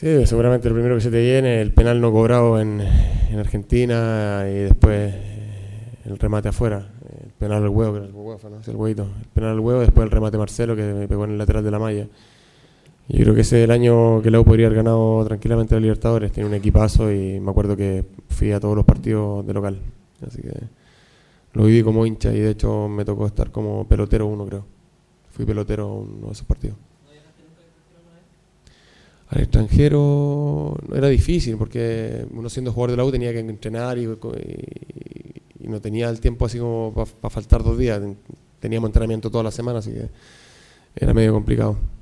Sí, seguramente el primero que se te viene, el penal no cobrado en Argentina y después el remate afuera. El penal al huevo, que era el huevo, ¿no? Es el huevito. El penal al huevo, después el remate Marcelo que me pegó en el lateral de la malla. Y yo creo que ese es el año que la U podría haber ganado tranquilamente la Libertadores. Tiene un equipazo y me acuerdo que fui a todos los partidos de local. Así que lo viví como hincha y de hecho me tocó estar como pelotero uno, creo. Fui pelotero uno de esos partidos. Al extranjero no era difícil porque uno siendo jugador de la U tenía que entrenar y no tenía el tiempo así como para faltar 2 días. Teníamos entrenamiento toda la semana, así que era medio complicado.